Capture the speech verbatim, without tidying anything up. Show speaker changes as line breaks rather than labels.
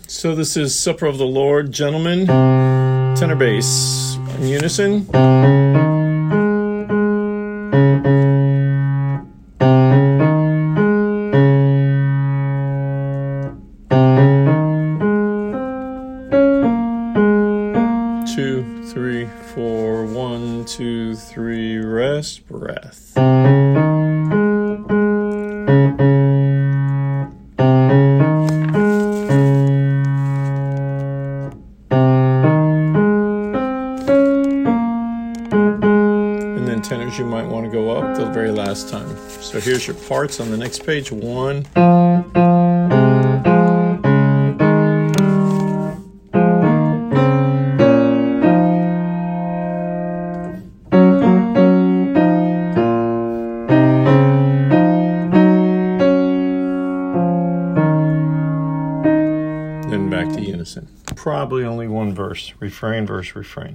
So this is Supper of the Lord, gentlemen, tenor bass, in unison. Two, three, four, one, two, three, rest, breath. And then tenors, you might want to go up the very last time. So here's your parts on the next page. One. Then back to unison. Probably only one verse. Refrain, verse, refrain.